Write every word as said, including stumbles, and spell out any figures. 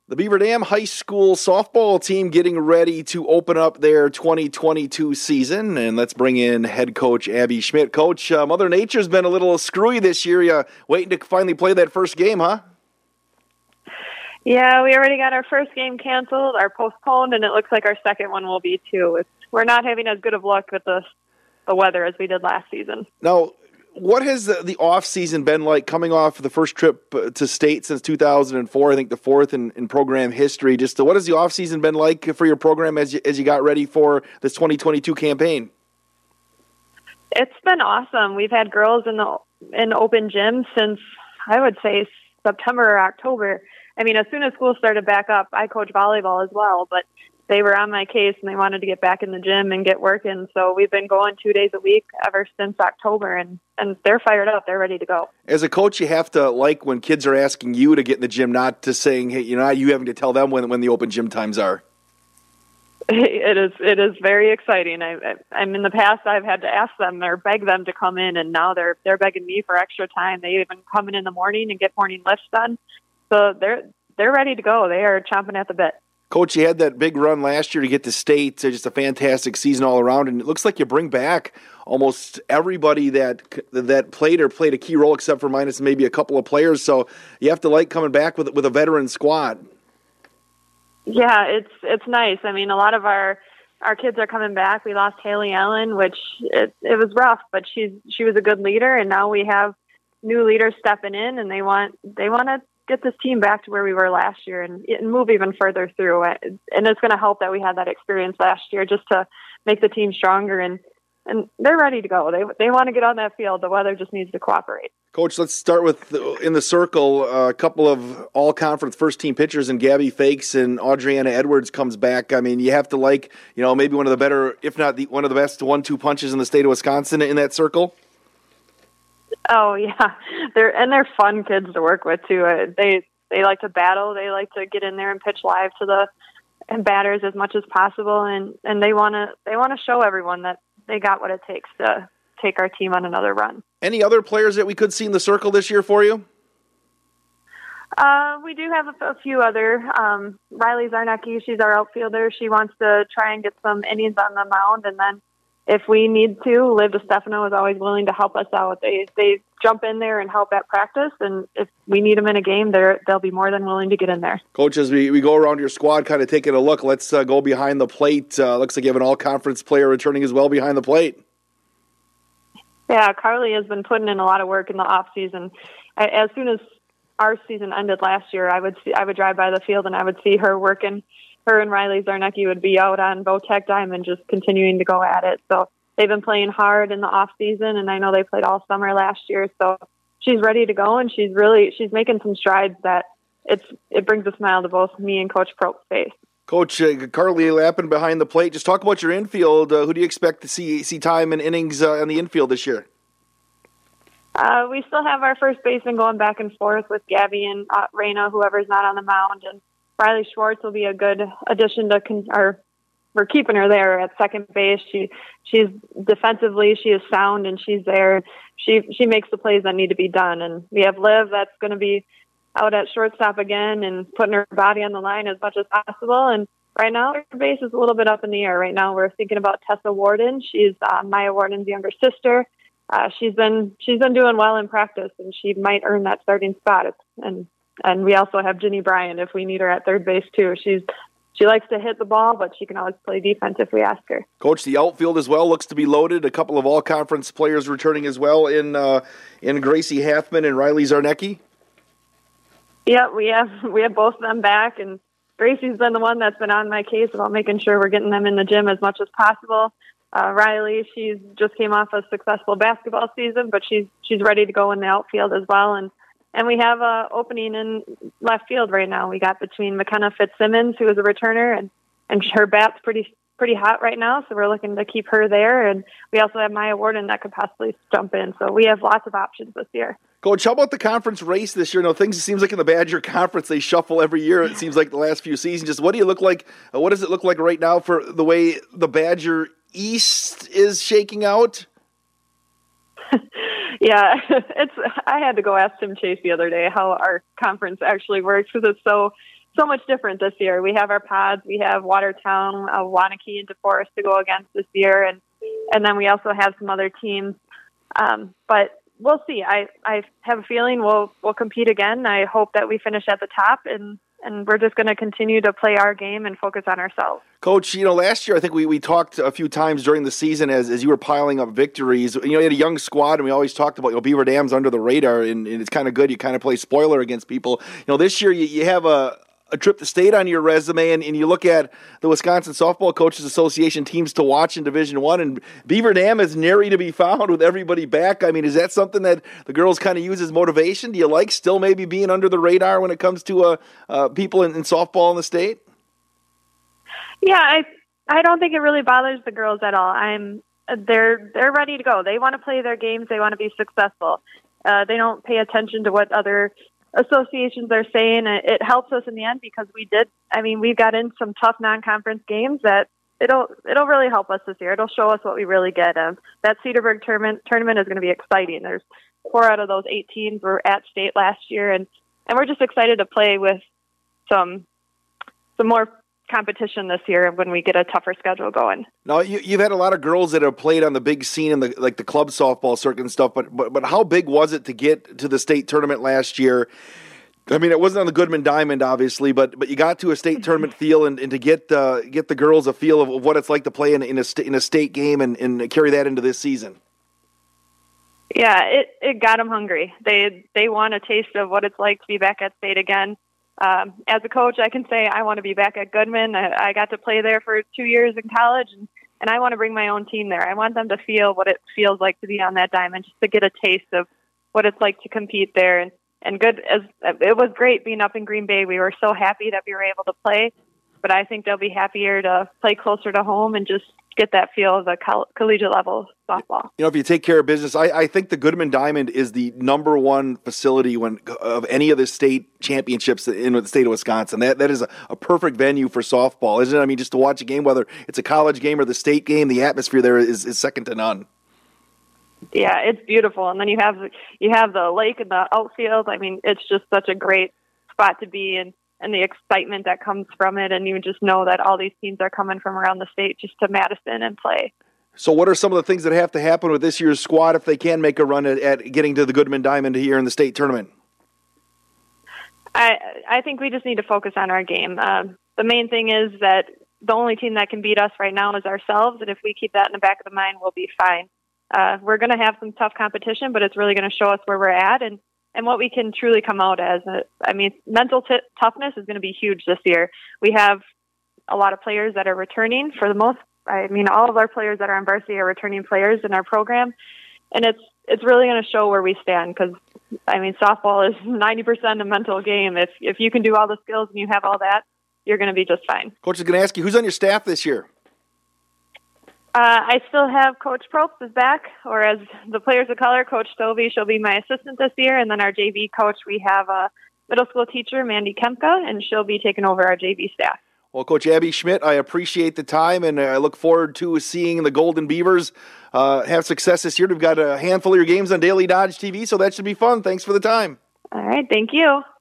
The Beaver Dam High School softball team getting ready to open up their twenty twenty-two season, and let's bring in head coach Abby Schmidt. Coach, uh, Mother Nature's been a little screwy this year. You waiting to finally play that first game, huh? Yeah, we already got our first game canceled, our postponed, and it looks like our second one will be too. It's, we're not having as good of luck with the the weather as we did last season. Now, what has the, the off-season been like coming off the first trip to state since two thousand four, I think the fourth in, in program history? Just uh, what has the off-season been like for your program as you, as you got ready for this twenty twenty-two campaign? It's been awesome. We've had girls in the in open gym since, I would say, September or October. I mean, as soon as school started back up, I coach volleyball as well, but they were on my case and they wanted to get back in the gym and get working. So we've been going two days a week ever since October, and, and they're fired up. They're ready to go. As a coach, you have to like when kids are asking you to get in the gym, not to saying, hey, you know, you having to tell them when when the open gym times are. It is it is very exciting. I, I, I'm in the past I've had to ask them or beg them to come in, and now they're they're begging me for extra time. They even come in in the morning and get morning lifts done. So they're they're ready to go. They are chomping at the bit. Coach, you had that big run last year to get to state, so just a fantastic season all around, and it looks like you bring back almost everybody that that played or played a key role, except for minus maybe a couple of players. So you have to like coming back with with a veteran squad. Yeah, it's it's nice. I mean, a lot of our our kids are coming back. We lost Haley Allen, which it it was rough, but she's she was a good leader, and now we have new leaders stepping in, and they want they want to get this team back to where we were last year and, and move even further through it. And it's going to help that we had that experience last year just to make the team stronger, and, and they're ready to go. They they want to get on that field. The weather just needs to cooperate. Coach, let's start with in the circle, uh, a couple of all-conference first-team pitchers, and Gabby Fakes and Audriana Edwards comes back. I mean, you have to like, you know, maybe one of the better, if not the, one of the best one-two punches in the state of Wisconsin in that circle. Oh yeah, they're and they're fun kids to work with too. Uh, they they like to battle. They like to get in there and pitch live to the and batters as much as possible, and, and they want to they want to show everyone that they got what it takes to take our team on another run. Any other players that we could see in the circle this year for you? Uh, we do have a, a few other. Um, Riley Zarnecki, she's our outfielder. She wants to try and get some innings on the mound, and then if we need to, Liv DeStefano is always willing to help us out. They they jump in there and help at practice, and if we need them in a game, they're, they'll be more than willing to get in there. Coach, as we, we go around your squad, kind of taking a look, let's uh, go behind the plate. Uh, looks like you have an all-conference player returning as well behind the plate. Yeah, Carly has been putting in a lot of work in the off-season. As soon as our season ended last year, I would see, I would drive by the field, and I would see her working. Her and Riley Zarnecki would be out on Votech Diamond just continuing to go at it. So they've been playing hard in the off season, and I know they played all summer last year. So she's ready to go, and she's really she's making some strides that it's it brings a smile to both me and Coach Prope's face. Coach, uh, Carly Lappin behind the plate. Just talk about your infield. Uh, who do you expect to see see time and innings uh, in the infield this year? Uh, we still have our first baseman going back and forth with Gabby and uh, Raina, whoever's not on the mound, and Riley Schwartz will be a good addition to, con- or we're keeping her there at second base. She, she's defensively, she is sound, and she's there. She, she makes the plays that need to be done. And we have Liv that's going to be out at shortstop again and putting her body on the line as much as possible. And right now, her base is a little bit up in the air. Right now, we're thinking about Tessa Warden. She's uh, Maya Warden's younger sister. Uh, she's been, she's been doing well in practice, and she might earn that starting spot. And And we also have Ginny Bryan if we need her at third base too. She's she likes to hit the ball, but she can always play defense if we ask her. Coach, the outfield as well looks to be loaded. A couple of all-conference players returning as well in uh, in Gracie Halfman and Riley Zarnecki. Yeah, we have we have both of them back, and Gracie's been the one that's been on my case about making sure we're getting them in the gym as much as possible. Uh, Riley, she's just came off a successful basketball season, but she's she's ready to go in the outfield as well. And And we have a opening in left field right now. We got between McKenna Fitzsimmons, who is a returner, and, and her bat's pretty pretty hot right now, so we're looking to keep her there. And we also have Maya Warden that could possibly jump in. So we have lots of options this year. Coach, how about the conference race this year? No, things, it seems like in the Badger Conference, they shuffle every year, it seems like the last few seasons. Just what do you look like, uh, what does it look like right now for the way the Badger East is shaking out? Yeah, it's. I had to go ask Tim Chase the other day how our conference actually works because it's so so much different this year. We have our pods, we have Watertown, uh, Wanakee, and DeForest to go against this year, and and then we also have some other teams. Um, but we'll see. I, I have a feeling we'll we'll compete again. I hope that we finish at the top, and and we're just going to continue to play our game and focus on ourselves. Coach, you know, last year I think we, we talked a few times during the season as, as you were piling up victories. You know, you had a young squad, and we always talked about, you know, Beaver Dam's under the radar, and, and it's kind of good. You kind of play spoiler against people. You know, this year you, you have a, a trip to state on your resume, and, and you look at the Wisconsin Softball Coaches Association teams to watch in Division One, and Beaver Dam is nary to be found with everybody back. I mean, is that something that the girls kind of use as motivation? Do you like still maybe being under the radar when it comes to uh, uh, people in, in softball in the state? Yeah, I I don't think it really bothers the girls at all. I'm they're they're ready to go. They want to play their games. They want to be successful. Uh, they don't pay attention to what other associations are saying. It, it helps us in the end because we did. I mean, we got in some tough non-conference games that it'll it'll really help us this year. It'll show us what we really get. Um, that Cedarburg tournament tournament is going to be exciting. There's four out of those eight teams were at state last year, and and we're just excited to play with some some more competition this year when we get a tougher schedule going. Now, you, you've had a lot of girls that have played on the big scene in the like the club softball circuit and stuff, but but but how big was it to get to the state tournament last year? I mean, it wasn't on the Goodman Diamond, obviously, but but you got to a state tournament feel, and, and to get uh, get the girls a feel of, of what it's like to play in, in a st- in a state game and, and carry that into this season. Yeah, it, it got them hungry. They they want a taste of what it's like to be back at state again. Um, as a coach, I can say I want to be back at Goodman. I, I got to play there for two years in college, and, and I want to bring my own team there. I want them to feel what it feels like to be on that diamond, just to get a taste of what it's like to compete there. And, and good as it was great being up in Green Bay. We were so happy that we were able to play, but I think they'll be happier to play closer to home and just get that feel of the coll- collegiate level softball. You know, if you take care of business, I, I think the Goodman Diamond is the number one facility when of any of the state championships in the state of Wisconsin. That that is a, a perfect venue for softball, isn't it? I mean, just to watch a game, whether it's a college game or the state game, the atmosphere there is, is second to none. Yeah, it's beautiful, and then you have you have the lake and the outfield. I mean, it's just such a great spot to be in. And the excitement that comes from it, and you just know that all these teams are coming from around the state just to Madison and play. So what are some of the things that have to happen with this year's squad if they can make a run at, at getting to the Goodman Diamond here in the state tournament? I I think we just need to focus on our game. Um, the main thing is that the only team that can beat us right now is ourselves, and if we keep that in the back of the mind, we'll be fine. Uh, we're going to have some tough competition, but it's really going to show us where we're at, and And what we can truly come out as. I mean, mental t- toughness is going to be huge this year. We have a lot of players that are returning. For the most, I mean, all of our players that are on varsity are returning players in our program, and it's it's really going to show where we stand. Because I mean, softball is ninety percent a mental game. If if you can do all the skills and you have all that, you're going to be just fine. Coach is going to ask you, who's on your staff this year? Uh, I still have Coach Probst is back, or as the players of color, Coach Stovey, she'll be my assistant this year. And then our J V coach, we have a middle school teacher, Mandy Kemka, and she'll be taking over our J V staff. Well, Coach Abby Schmidt, I appreciate the time, and I look forward to seeing the Golden Beavers uh, have success this year. We've got a handful of your games on Daily Dodge T V, so that should be fun. Thanks for the time. All right, thank you.